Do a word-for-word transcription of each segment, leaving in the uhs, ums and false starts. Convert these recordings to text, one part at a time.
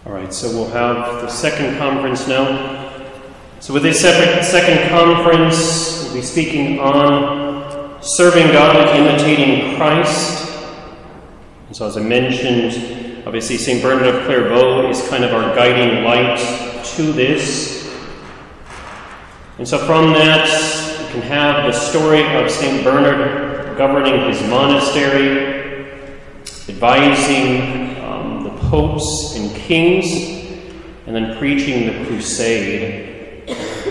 All right, so we'll have the second conference now. So with this separate second conference, we'll be speaking on serving God and imitating Christ. And so as I mentioned, obviously Saint Bernard of Clairvaux is kind of our guiding light to this. And so from that, we can have the story of Saint Bernard governing his monastery, advising um, the popes and kings, and then preaching the crusade.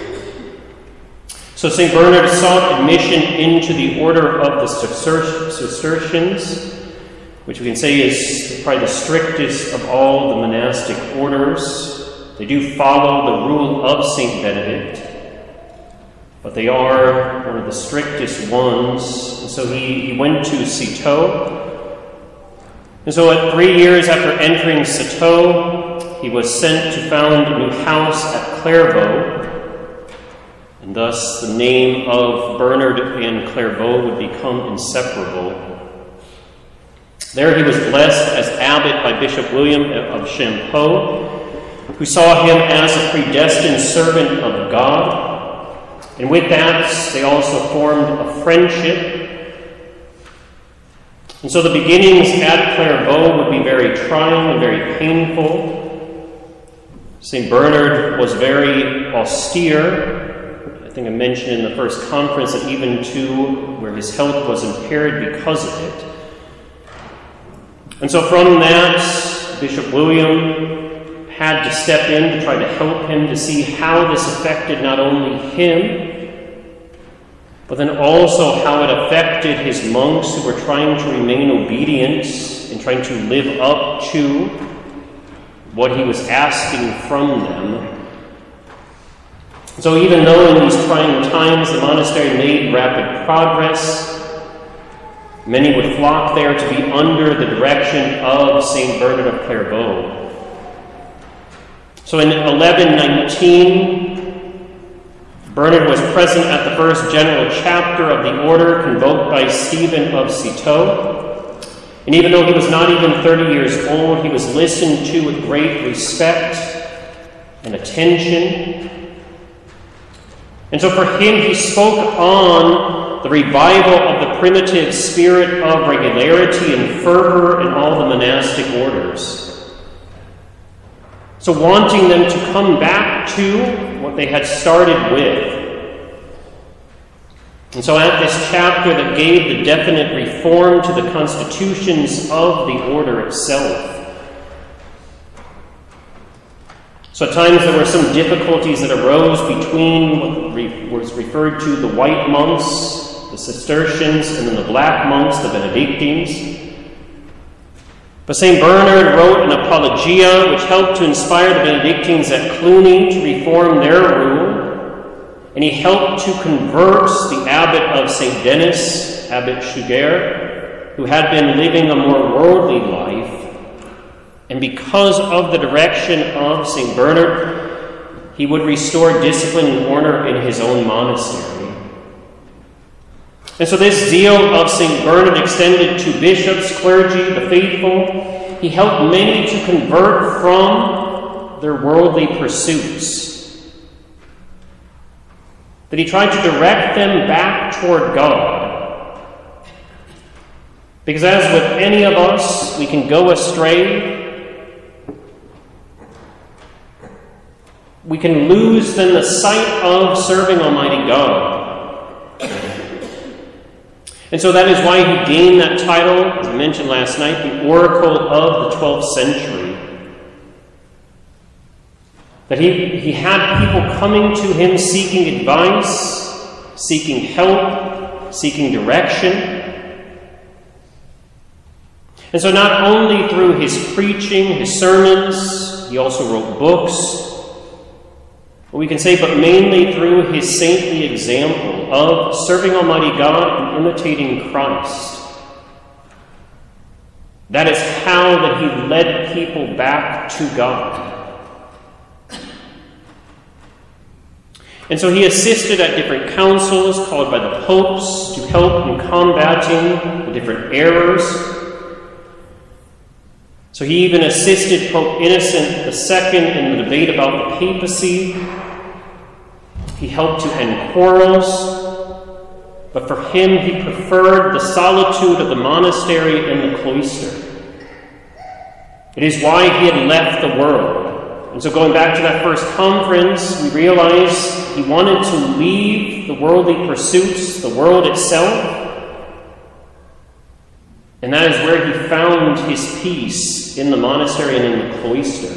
So Saint Bernard sought admission into the order of the Cistercians, which we can say is probably the strictest of all the monastic orders. They do follow the rule of Saint Benedict, but they are one of the strictest ones. And so he, he went to Citeaux. And so at three years after entering Citeaux, he was sent to found a new house at Clairvaux. And thus the name of Bernard and Clairvaux would become inseparable. There he was blessed as abbot by Bishop William of Champeaux, who saw him as a predestined servant of God. And with that, they also formed a friendship. And so the beginnings at Clairvaux would be very trying and very painful. Saint Bernard was very austere. I think I mentioned in the first conference that even to where his health was impaired because of it. And so from that, Bishop William had to step in to try to help him to see how this affected not only him, but then also how it affected his monks who were trying to remain obedient and trying to live up to what he was asking from them. So even though in these trying times the monastery made rapid progress, many would flock there to be under the direction of Saint Bernard of Clairvaux. So in eleven nineteen, Bernard was present at the first general chapter of the order convoked by Stephen of Citeaux. And even though he was not even thirty years old, he was listened to with great respect and attention. And so for him, he spoke on the revival of the primitive spirit of regularity and fervor in all the monastic orders. So wanting them to come back to what they had started with. And so at this chapter that gave the definite reform to the constitutions of the order itself. So at times there were some difficulties that arose between what was referred to the white monks, the Cistercians, and then the black monks, the Benedictines. But Saint Bernard wrote an apologia which helped to inspire the Benedictines at Cluny to reform their rule, and he helped to convert the abbot of Saint Denis, Abbot Suger, who had been living a more worldly life. And because of the direction of Saint Bernard, he would restore discipline and order in his own monastery. And so this zeal of Saint Bernard extended to bishops, clergy, the faithful. He helped many to convert from their worldly pursuits. That he tried to direct them back toward God. Because as with any of us, we can go astray. We can lose then the sight of serving Almighty God. And so that is why he gained that title, as I mentioned last night, the Oracle of the twelfth century. That he, he had people coming to him seeking advice, seeking help, seeking direction. And so not only through his preaching, his sermons, he also wrote books, we can say, but mainly through his saintly example of serving Almighty God and imitating Christ. That is how that he led people back to God. And so he assisted at different councils called by the popes to help in combating the different errors. So he even assisted Pope Innocent the Second in the debate about the papacy. He helped to end quarrels. But for him, he preferred the solitude of the monastery and the cloister. It is why he had left the world. And so going back to that first conference, we realize he wanted to leave the worldly pursuits, the world itself. And that is where he found his peace, in the monastery and in the cloister.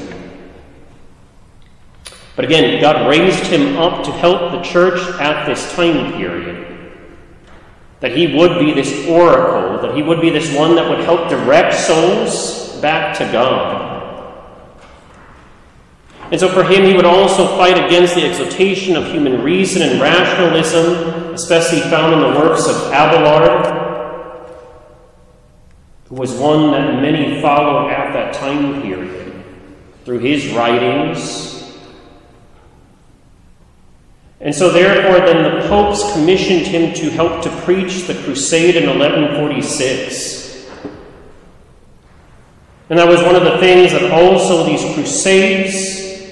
But again, God raised him up to help the church at this time period. That he would be this oracle, that he would be this one that would help direct souls back to God. And so for him, he would also fight against the exaltation of human reason and rationalism, especially found in the works of Abelard, who was one that many followed at that time period through his writings. And so therefore then the popes commissioned him to help to preach the crusade in eleven forty-six. And that was one of the things that also these crusades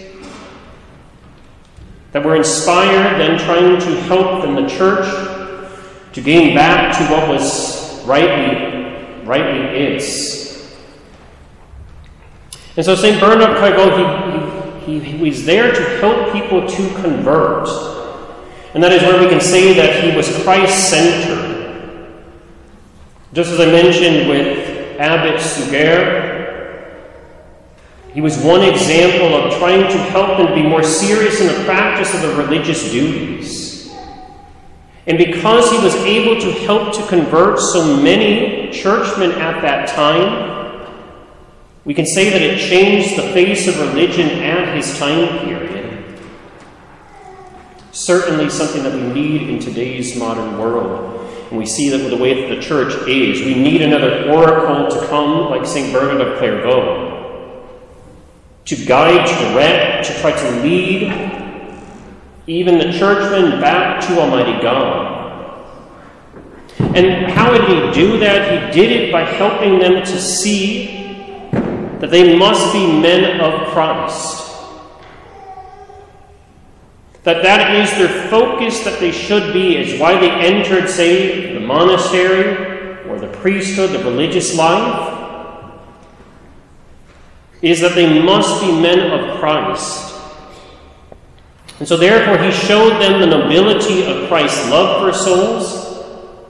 that were inspired then trying to help in the church to gain back to what was rightly, rightly its. And so Saint Bernard of Clairvaux, he, he, he was there to help people to convert. And that is where we can say that he was Christ-centered. Just as I mentioned with Abbot Suger, he was one example of trying to help them be more serious in the practice of the religious duties. And because he was able to help to convert so many churchmen at that time, we can say that it changed the face of religion at his time period. Certainly something that we need in today's modern world. And we see that with the way that the church is. We need another oracle to come like Saint Bernard of Clairvaux, to guide, to direct, to try to lead even the churchmen back to Almighty God. And how did he do that? He did it by helping them to see that they must be men of Christ. That that is their focus, that they should be, is why they entered, say, the monastery or the priesthood, the religious life, is that they must be men of Christ. And so therefore he showed them the nobility of Christ's love for souls,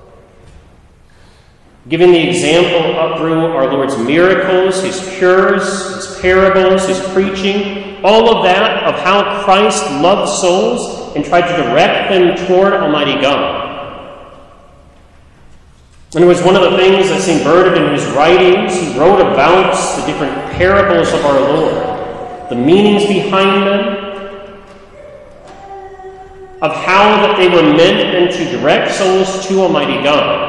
giving the example up through our Lord's miracles, his cures, his parables, his preaching, all of that of how Christ loved souls and tried to direct them toward Almighty God. And it was one of the things that Saint Bernard in his writings, he wrote about the different parables of our Lord, the meanings behind them, of how that they were meant then to direct souls to Almighty God.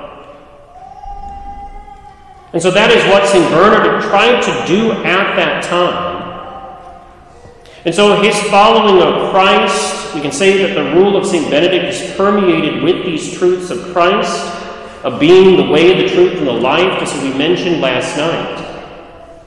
And so that is what Saint Bernard tried to do at that time. And so his following of Christ, we can say that the rule of Saint Benedict is permeated with these truths of Christ, of being the way, the truth, and the life, just as we mentioned last night.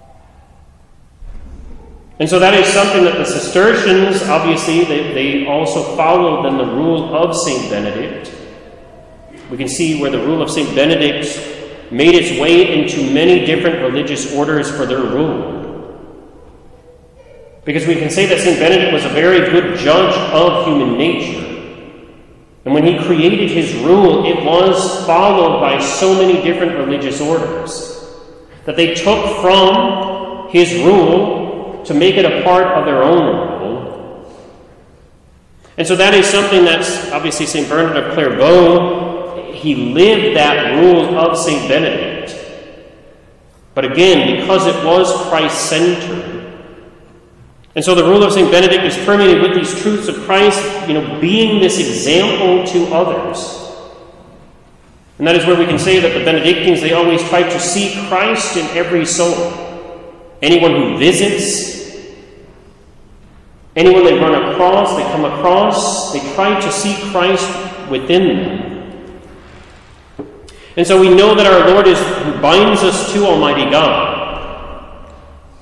And so that is something that the Cistercians, obviously, they, they also followed then the rule of Saint Benedict. We can see where the rule of Saint Benedict made its way into many different religious orders for their rule. Because we can say that Saint Benedict was a very good judge of human nature. And when he created his rule, it was followed by so many different religious orders that they took from his rule to make it a part of their own rule. And so that is something that's obviously Saint Bernard of Clairvaux, he lived that rule of Saint Benedict. But again, because it was Christ-centered. And so the rule of Saint Benedict is permeated with these truths of Christ, you know, being this example to others. And that is where we can say that the Benedictines, they always try to see Christ in every soul. Anyone who visits, anyone they run across, they come across, they try to see Christ within them. And so we know that our Lord is who binds us to Almighty God.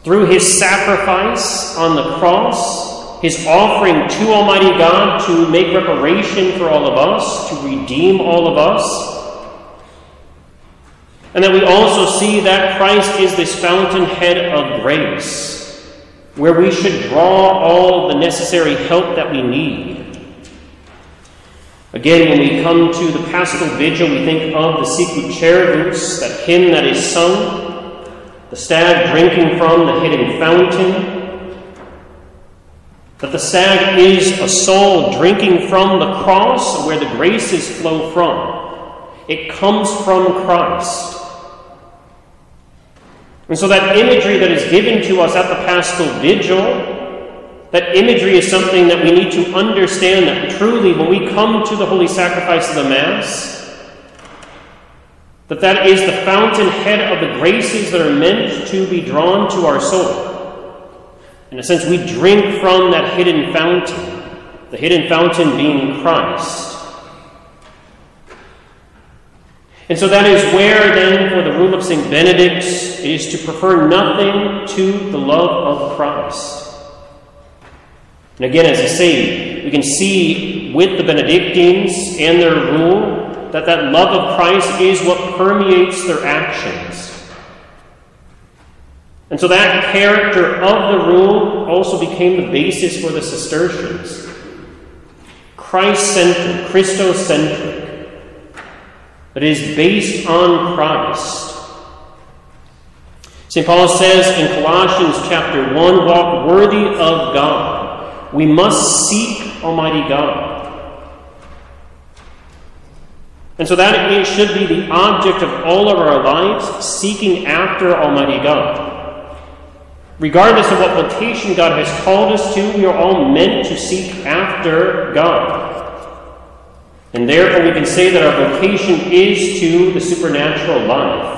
through his sacrifice on the cross, his offering to Almighty God to make reparation for all of us, to redeem all of us. And that we also see that Christ is this fountainhead of grace, where we should draw all the necessary help that we need. Again, when we come to the Paschal Vigil, we think of the Sicut Cervus, that hymn that is sung, the stag drinking from the hidden fountain, that the stag is a soul drinking from the cross where the graces flow from. It comes from Christ. And so that imagery that is given to us at the Paschal Vigil, that imagery is something that we need to understand, that truly when we come to the holy sacrifice of the Mass, that that is the fountainhead of the graces that are meant to be drawn to our soul. In a sense, we drink from that hidden fountain, the hidden fountain being Christ. And so that is where, then, for the rule of Saint Benedict, it is to prefer nothing to the love of Christ. And again, as I say, we can see with the Benedictines and their rule that that love of Christ is what permeates their actions. And so that character of the rule also became the basis for the Cistercians. Christ-centric, Christocentric, that is based on Christ. Saint Paul says in Colossians chapter one, walk worthy of God. We must seek Almighty God. And so that it should be the object of all of our lives, seeking after Almighty God. Regardless of what vocation God has called us to, we are all meant to seek after God. And therefore we can say that our vocation is to the supernatural life.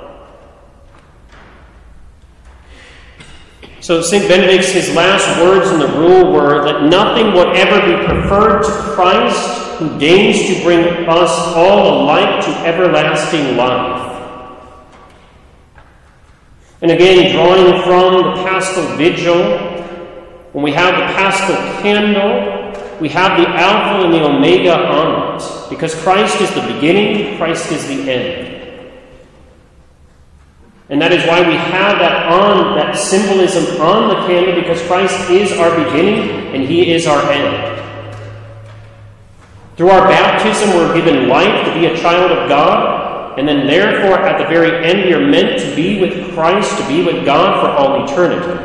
So Saint Benedict's, his last words in the rule were, "Let nothing whatever be preferred to Christ, who deigns to bring us all alike to everlasting life." And again, drawing from the Paschal Vigil, when we have the Paschal Candle, we have the Alpha and the Omega on it, because Christ is the beginning, Christ is the end. And that is why we have that on, that symbolism on the candle, because Christ is our beginning and he is our end. Through our baptism, we're given life to be a child of God, and then therefore at the very end we are meant to be with Christ, to be with God for all eternity.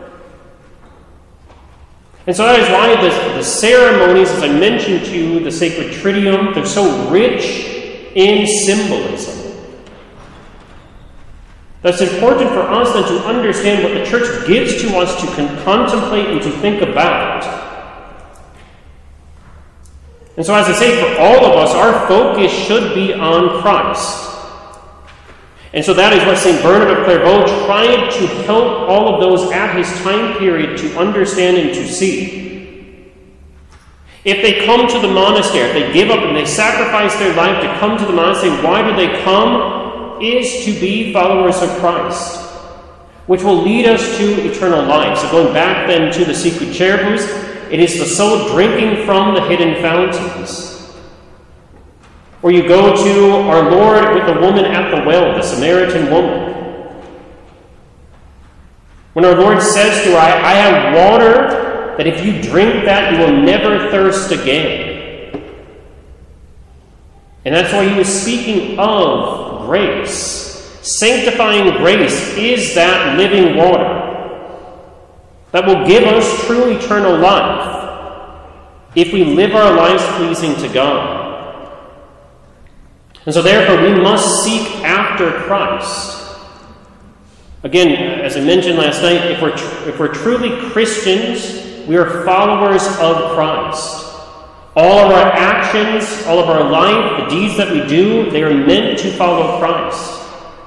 And so that is why the, the ceremonies, as I mentioned to you, the Sacred Triduum, they're so rich in symbolism. That's important for us then to understand what the Church gives to us to con- contemplate and to think about. And so as I say, for all of us, our focus should be on Christ. And so that is what Saint Bernard of Clairvaux tried to help all of those at his time period to understand and to see. If they come to the monastery, if they give up and they sacrifice their life to come to the monastery, why do they come? Is to be followers of Christ, which will lead us to eternal life. So going back then to the Sicut Cervus, it is the soul drinking from the hidden fountains. Or you go to our Lord with the woman at the well, the Samaritan woman. When our Lord says to her, I, I have water that if you drink that, you will never thirst again. And that's why he was speaking of grace. Sanctifying grace is that living water that will give us true eternal life if we live our lives pleasing to God. And so therefore we must seek after Christ. Again, as I mentioned last night, if we're, tr- if we're truly Christians, we are followers of Christ. All of our actions, all of our life, the deeds that we do, they are meant to follow Christ.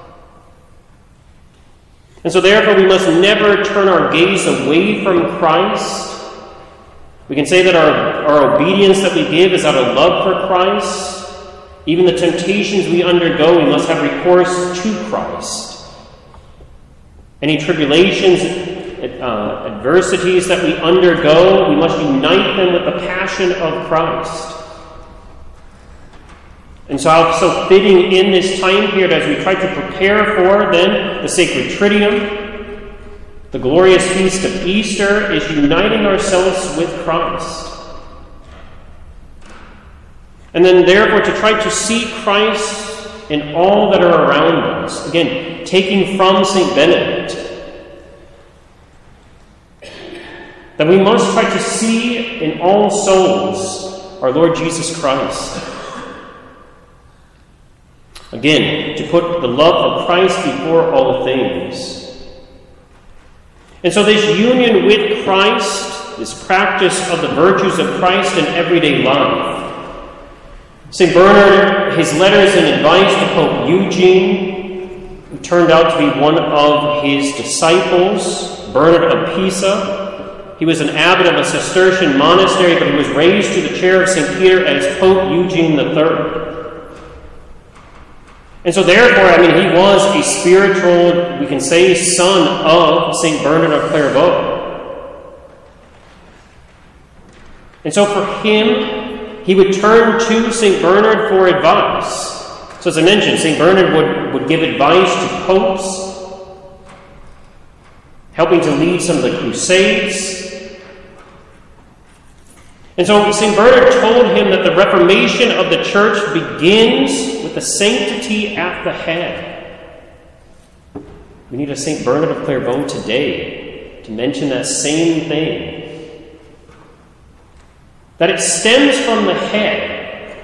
And so therefore we must never turn our gaze away from Christ. We can say that our, our obedience that we give is out of love for Christ. Even the temptations we undergo, we must have recourse to Christ. Any tribulations, uh, adversities that we undergo, we must unite them with the passion of Christ. And so how so fitting in this time period as we try to prepare for then the sacred Triduum, the glorious feast of Easter, is uniting ourselves with Christ. And then therefore to try to see Christ in all that are around us. Again, taking from Saint Benedict, that we must try to see in all souls our Lord Jesus Christ. Again, to put the love of Christ before all things. And so this union with Christ, this practice of the virtues of Christ in everyday life. Saint Bernard, his letters and advice to Pope Eugene, who turned out to be one of his disciples, Bernard of Pisa. He was an abbot of a Cistercian monastery, but he was raised to the chair of Saint Peter as Pope Eugene the Third. And so therefore, I mean, he was a spiritual, we can say, son of Saint Bernard of Clairvaux. And so for him, he would turn to Saint Bernard for advice. So as I mentioned, Saint Bernard would, would give advice to popes, helping to lead some of the crusades. And so Saint Bernard told him that the reformation of the church begins with the sanctity at the head. We need a Saint Bernard of Clairvaux today to mention that same thing. That it stems from the head.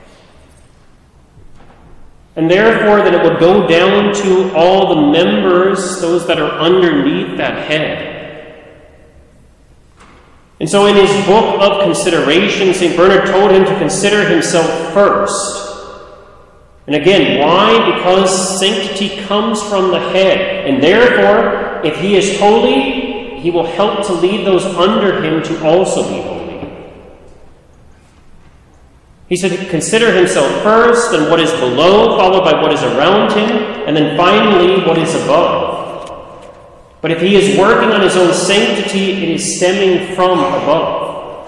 And therefore that it would go down to all the members, those that are underneath that head. And so in his book of consideration, Saint Bernard told him to consider himself first. And again, why? Because sanctity comes from the head. And therefore, if he is holy, he will help to lead those under him to also be holy. He said, consider himself first, then what is below, followed by what is around him, and then finally what is above. But if he is working on his own sanctity, it is stemming from above.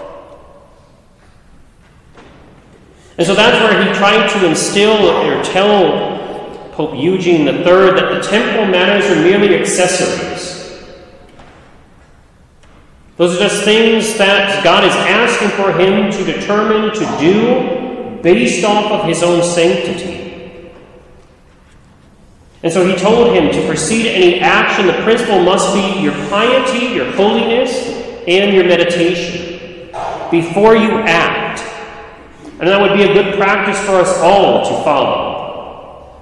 And so that's where he tried to instill or tell Pope Eugene the Third that the temporal matters are merely accessories. Those are just things that God is asking for him to determine to do based off of his own sanctity. And so he told him to proceed any action, the principle must be your piety, your holiness, and your meditation before you act. And that would be a good practice for us all to follow.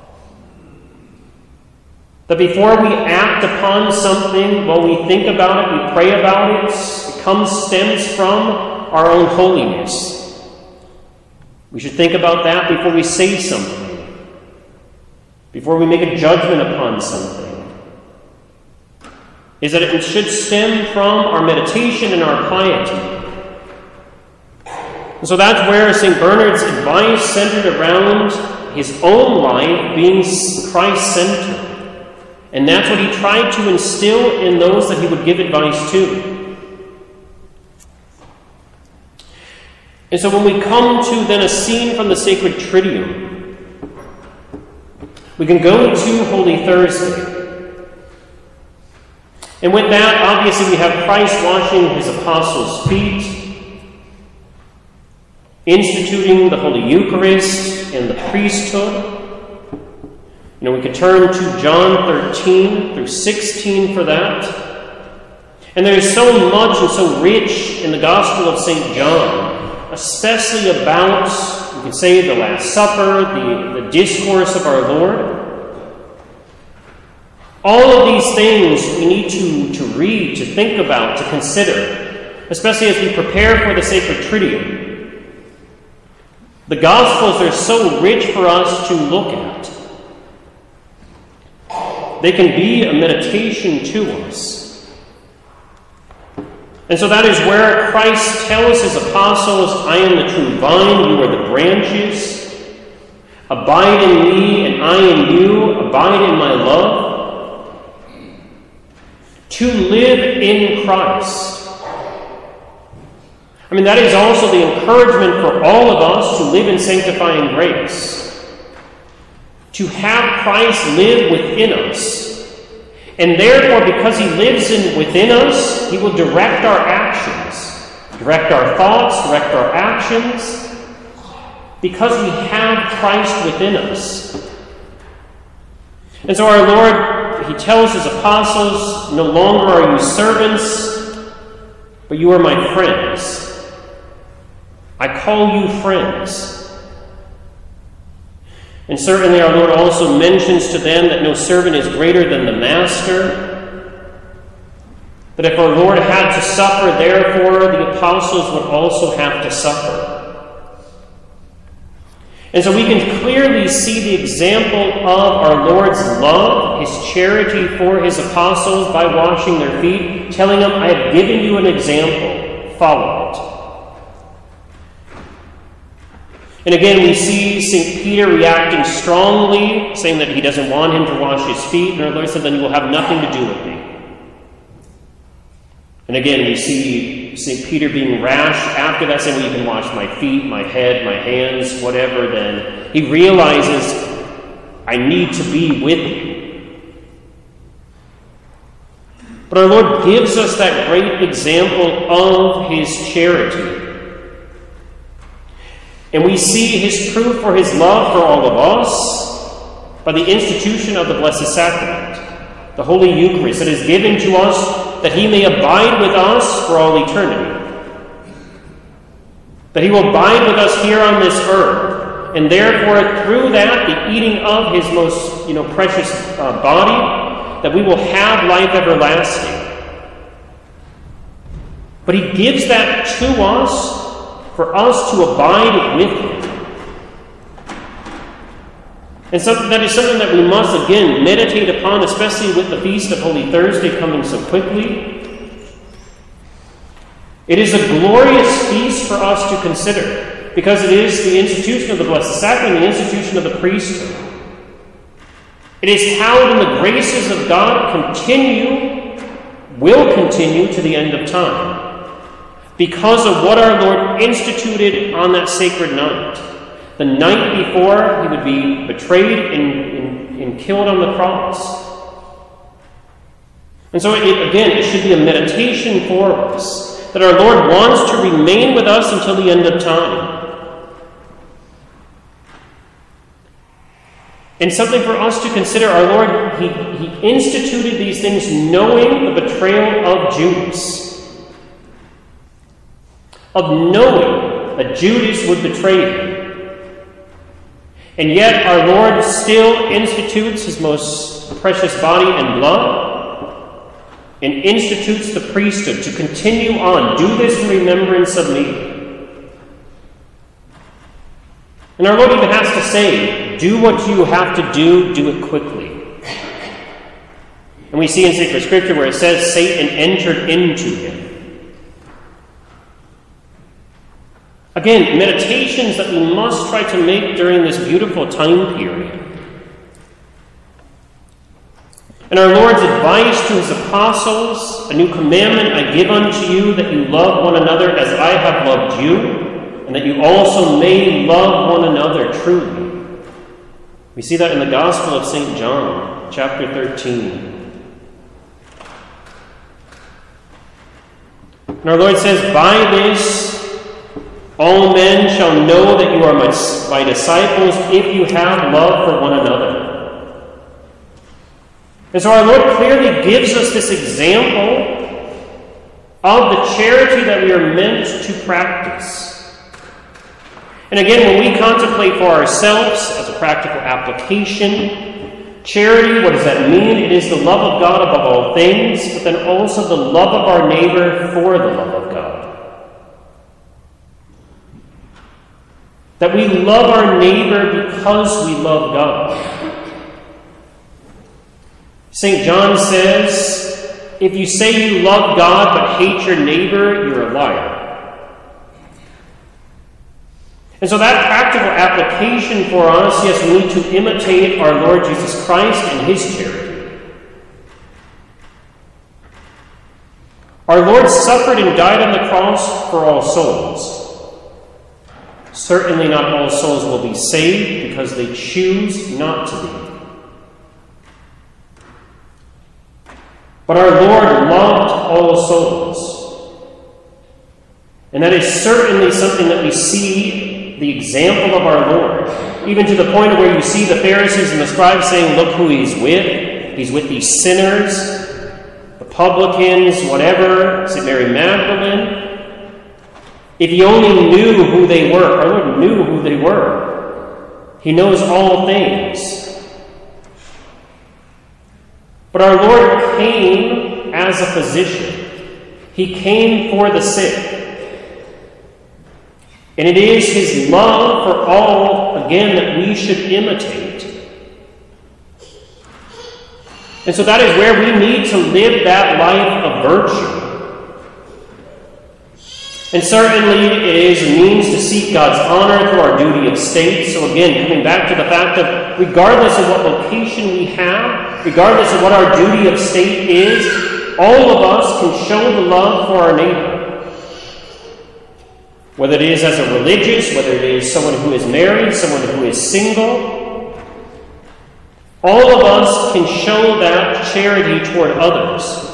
That before we act upon something, while we think about it, we pray about it, it comes, stems from our own holiness. We should think about that before we say something. Before we make a judgment upon something, is that it should stem from our meditation and our piety. And so that's where Saint Bernard's advice centered around his own life being Christ-centered. And that's what he tried to instill in those that he would give advice to. And so when we come to then a scene from the sacred Triduum, we can go to Holy Thursday. And with that, obviously, we have Christ washing his apostles' feet, instituting the Holy Eucharist and the priesthood. You know, we could turn to John thirteen through sixteen for that. And there is so much and so rich in the Gospel of Saint John, especially about, you could say, the Last Supper, the, the discourse of our Lord. All of these things we need to, to read, to think about, to consider, especially as we prepare for the sacred Triduum. The Gospels are so rich for us to look at. They can be a meditation to us. And so that is where Christ tells his apostles, I am the true vine, you are the branches. Abide in me, and I in you. Abide in my love. to live in Christ. I mean, that is also the encouragement for all of us to live in sanctifying grace. To have Christ live within us. And therefore, because he lives in within us, he will direct our actions, direct our thoughts, direct our actions, because we have Christ within us. And so our Lord, he tells his apostles, no longer are you servants, but you are my friends. I call you friends. And certainly our Lord also mentions to them that no servant is greater than the master. That if our Lord had to suffer, therefore the apostles would also have to suffer. And so we can clearly see the example of our Lord's love, his charity for his apostles by washing their feet, telling them, I have given you an example, follow it. And again, we see Saint Peter reacting strongly, saying that he doesn't want him to wash his feet, and our Lord said, then you will have nothing to do with me. And again, we see Saint Peter being rash after that, saying, well, you can wash my feet, my head, my hands, whatever. Then he realizes, I need to be with you. But our Lord gives us that great example of his charity. And we see his proof for his love for all of us by the institution of the Blessed Sacrament, the Holy Eucharist, that is given to us that he may abide with us for all eternity. That he will abide with us here on this earth. And therefore, through that, the eating of his most you know, precious uh, body, that we will have life everlasting. But he gives that to us for us to abide with him. And something that is something that we must, again, meditate upon, especially with the Feast of Holy Thursday coming so quickly. It is a glorious feast for us to consider, because it is the institution of the Blessed Sacrament, the institution of the priesthood. It is held in the graces of God continue, will continue to the end of time, because of what our Lord instituted on that sacred night. The night before he would be betrayed and, and, and killed on the cross. And so, it, again, it should be a meditation for us, that our Lord wants to remain with us until the end of time. And something for us to consider, our Lord, he, he instituted these things knowing the betrayal of Judas. Of knowing that Judas would betray him. And yet our Lord still institutes his most precious body and blood and institutes the priesthood to continue on. Do this in remembrance of me. And our Lord even has to say, do what you have to do, do it quickly. And we see in Sacred Scripture where it says Satan entered into him. Again, meditations that we must try to make during this beautiful time period. And our Lord's advice to his apostles, a new commandment I give unto you, that you love one another as I have loved you, and that you also may love one another truly. We see that in the Gospel of Saint John, chapter thirteen. And our Lord says, by this all men shall know that you are my, my disciples if you have love for one another. And so our Lord clearly gives us this example of the charity that we are meant to practice. And again, when we contemplate for ourselves as a practical application, charity, what does that mean? It is the love of God above all things, but then also the love of our neighbor for the love of God. That we love our neighbor because we love God. Saint John says, if you say you love God but hate your neighbor, you're a liar. And so that practical application for us, yes, we need to imitate our Lord Jesus Christ and his charity. Our Lord suffered and died on the cross for all souls. Certainly not all souls will be saved because they choose not to be. But our Lord loved all souls. And that is certainly something that we see the example of our Lord. Even to the point of where you see the Pharisees and the scribes saying, look who he's with. He's with these sinners, the publicans, whatever, Saint Mary Magdalene. If you only knew who they were, our Lord knew who they were. He knows all things. But our Lord came as a physician. He came for the sick. And it is his love for all, again, that we should imitate. And so that is where we need to live that life of virtue. And certainly it is a means to seek God's honor through our duty of state. So again, coming back to the fact of regardless of what vocation we have, regardless of what our duty of state is, all of us can show the love for our neighbor. Whether it is as a religious, whether it is someone who is married, someone who is single, all of us can show that charity toward others.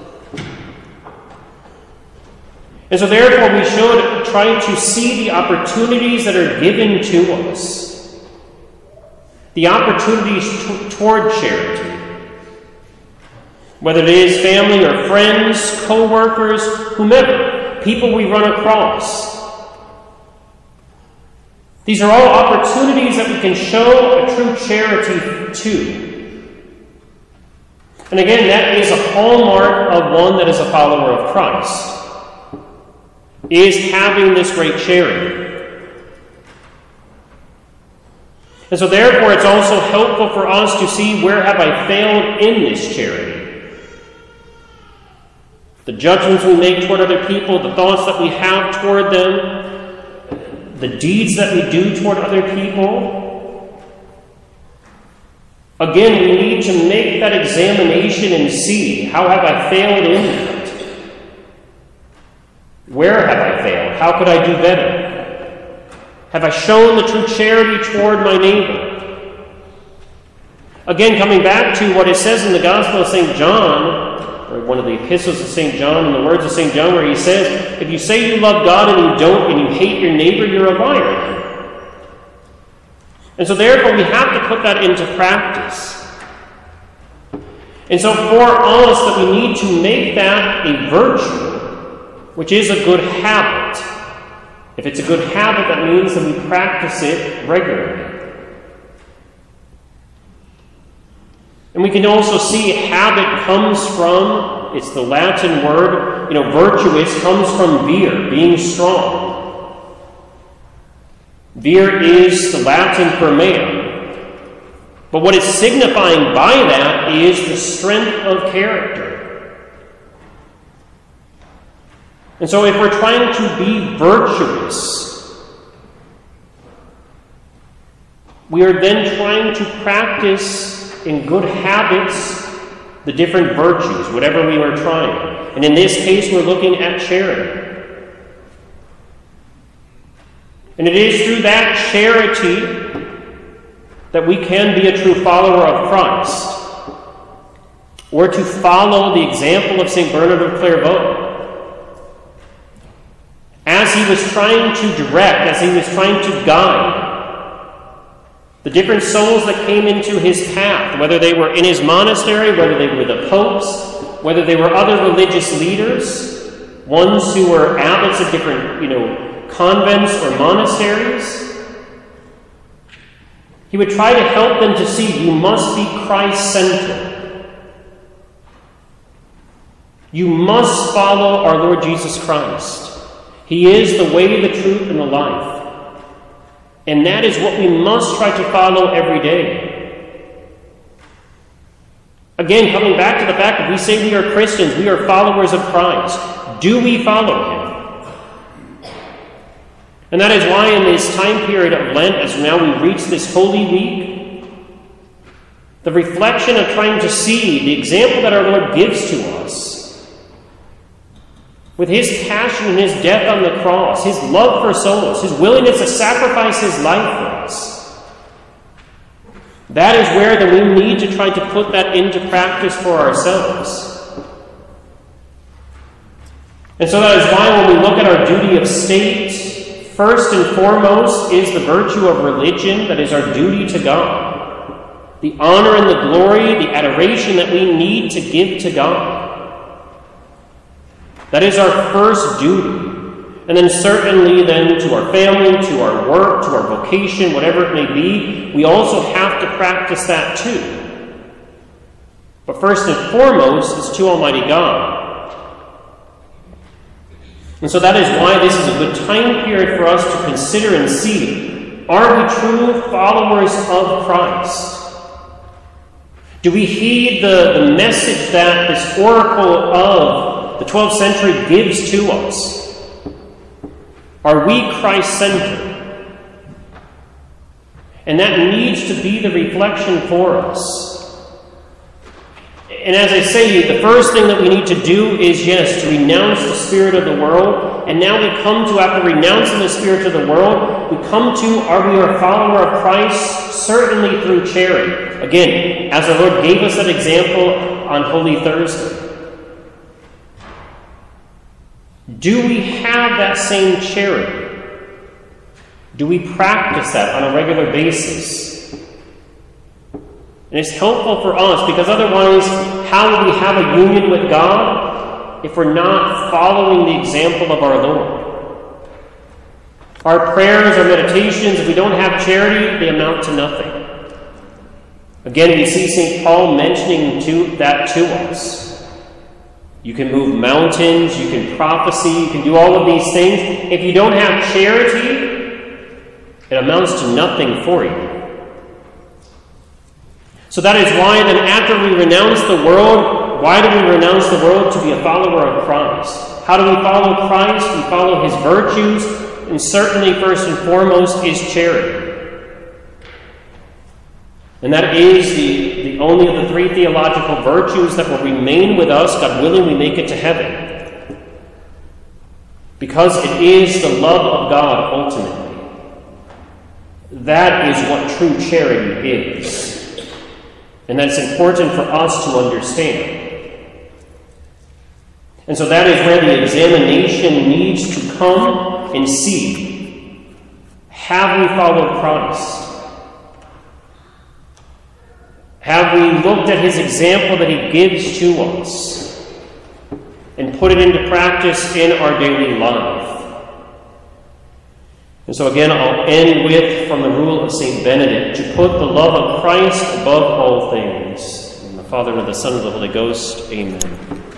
And so therefore we should try to see the opportunities that are given to us. The opportunities t- toward charity. Whether it is family or friends, co-workers, whomever, people we run across. These are all opportunities that we can show a true charity to. And again, that is a hallmark of one that is a follower of Christ. Is having this great charity. And so therefore it's also helpful for us to see where have I failed in this charity. The judgments we make toward other people, the thoughts that we have toward them, the deeds that we do toward other people. Again, we need to make that examination and see, how have I failed in that? Where have I failed? How could I do better? Have I shown the true charity toward my neighbor? Again, coming back to what it says in the Gospel of Saint John, or one of the epistles of Saint John, in the words of Saint John, where he says, if you say you love God and you don't, and you hate your neighbor, you're a liar. And so therefore we have to put that into practice. And so for us, that we need to make that a virtue, which is a good habit. If it's a good habit, that means that we practice it regularly. And we can also see habit comes from, it's the Latin word, you know, virtuous comes from vir, being strong. Vir is the Latin for man. But what it's signifying by that is the strength of character. And so if we're trying to be virtuous, we are then trying to practice in good habits the different virtues, whatever we are trying. And in this case, we're looking at charity. And it is through that charity that we can be a true follower of Christ, or to follow the example of Saint Bernard of Clairvaux. As he was trying to direct, as he was trying to guide the different souls that came into his path, whether they were in his monastery, whether they were the popes, whether they were other religious leaders, ones who were abbots of different, you know, convents or monasteries, he would try to help them to see you must be Christ-centered. You must follow our Lord Jesus Christ. He is the way, the truth, and the life. And that is what we must try to follow every day. Again, coming back to the fact that we say we are Christians, we are followers of Christ. Do we follow him? And that is why in this time period of Lent, as now we reach this Holy Week, the reflection of trying to see the example that our Lord gives to us, with his passion and his death on the cross, his love for souls, his willingness to sacrifice his life for us. That is where then we need to try to put that into practice for ourselves. And so that is why when we look at our duty of state, first and foremost is the virtue of religion, that is our duty to God. The honor and the glory, the adoration that we need to give to God. That is our first duty. And then certainly then to our family, to our work, to our vocation, whatever it may be, we also have to practice that too. But first and foremost is to Almighty God. And so that is why this is a good time period for us to consider and see, are we true followers of Christ? Do we heed the, the message that this oracle of the twelfth century gives to us? Are we Christ-centered? And that needs to be the reflection for us. And as I say, the first thing that we need to do is, yes, to renounce the spirit of the world. And now we come to, after renouncing the spirit of the world, we come to, are we a follower of Christ? Certainly through charity. Again, as the Lord gave us that example on Holy Thursday. Do we have that same charity? Do we practice that on a regular basis? And it's helpful for us, because otherwise, how will we have a union with God if we're not following the example of our Lord? Our prayers, our meditations, if we don't have charity, they amount to nothing. Again, we see Saint Paul mentioning to, that to us. You can move mountains, you can prophesy, you can do all of these things. If you don't have charity, it amounts to nothing for you. So that is why then after we renounce the world, why do we renounce the world? To be a follower of Christ. How do we follow Christ? We follow his virtues, and certainly first and foremost is charity. And that is the, the only of the three theological virtues that will remain with us, God willing, we make it to heaven. Because it is the love of God ultimately. That is what true charity is. And that's important for us to understand. And so that is where the examination needs to come and see. Have we followed Christ? Have we looked at his example that he gives to us and put it into practice in our daily life? And so again, I'll end with, from the rule of Saint Benedict, to put the love of Christ above all things. In the Father, and of the Son, and of the Holy Ghost. Amen.